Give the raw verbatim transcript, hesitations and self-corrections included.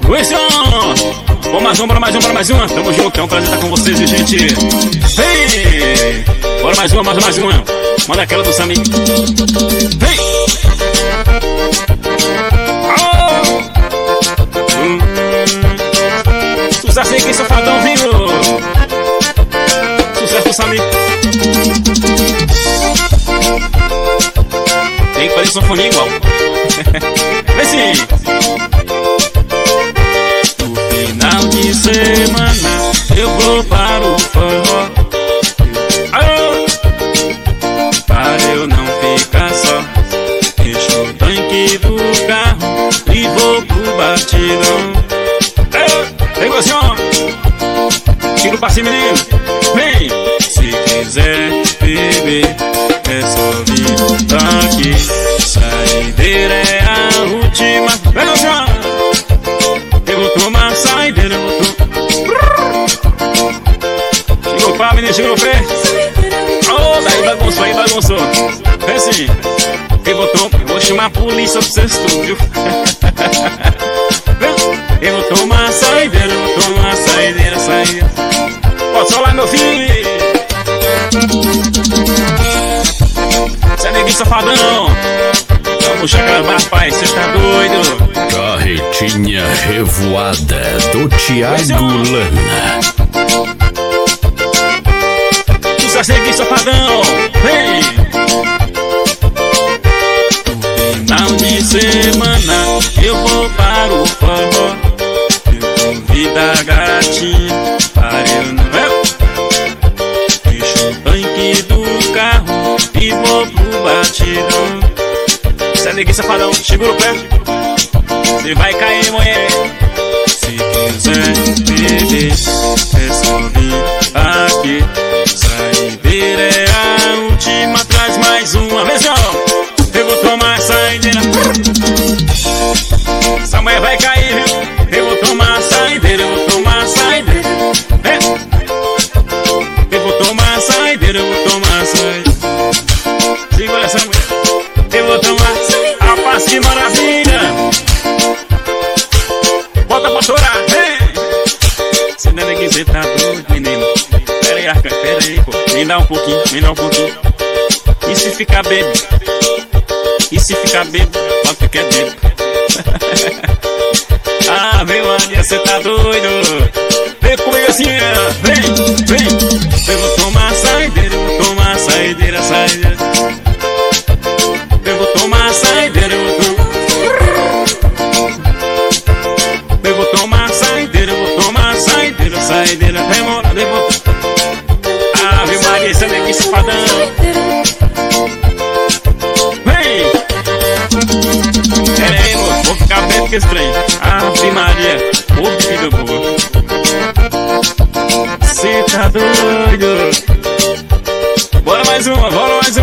Wilson! Bora mais um, bora mais um, bora mais uma. Tamo junto, é um prazer estar com vocês, gente. Vem! Bora mais uma, mais uma, mais uma. Manda aquela do Sami. Vem! Oh! Hum. Sucesso aí, quem safadão, viu? Sucesso do Sami. Tem que fazer sanfoninha igual. Vem sim! Final de semana eu vou para o forró. Oh! Para eu não ficar só, encho o tanque do carro e vou pro batidão. Oh! Vem, Gostinho! Tira o passe, menino! Vem! Se quiser beber, é só vir aqui. Saideira é a última. Vem, Gostinho! Eu vou tomar saideira, eu vou tomar. Chegou o pá, menino, chegou o pé. Oh, daí bagunçou, aí bagunçou. É assim, eu vou tomar, eu vou chamar a polícia pra vocês tudo, viu? Eu vou tomar saideira, eu vou tomar saideira, saideira. Pode solar, meu filho. Cê é neguinho safadão. Vamos chegar lá, pai, cê tá doido. Carretinha revoada do Thiago Lana. Sucesso aqui, safadão. Vem! Final de semana eu vou para o forró. Eu convido a gatinha para eu não. Deixo o tanque do carro e vou pro batidão. Cê é neguinho safadão, segura o pé. Cê vai cair, mulher. Se quiser beber, é só vir aqui. Saideira é a última, traz mais uma vez, ó. Eu vou tomar saideira. Essa mulher vai cair, viu? Eu vou tomar saideira, eu vou tomar saideira. É. Eu vou tomar saideira, eu vou tomar saideira. Segura essa mulher. Eu vou tomar a paz, que maravilha. Bota pra chorar, vem! Cê não é ninguém, cê tá doido, menino. Pera aí, Arca, pera aí, pô. Me dá um pouquinho, me dá um pouquinho. E se ficar bebo? E se ficar bebo? Fala que quer bebo. Ah, vem, Maria, cê tá doido. Vem comigo assim, vem, vem. Eu vou tomar saideira, eu vou tomar saideira, saideira. Eu vou tomar saideira, eu vou tomar. Eu vou tomar saideira, eu vou tomar saideira, saideira. Demora, demora. Ave Maria, esse é que safadão. Vem! Pera aí, moço, vou ficar bem com esse trem. Ave Maria, ô vida boa. Cê tá doido. Bora mais uma, bora mais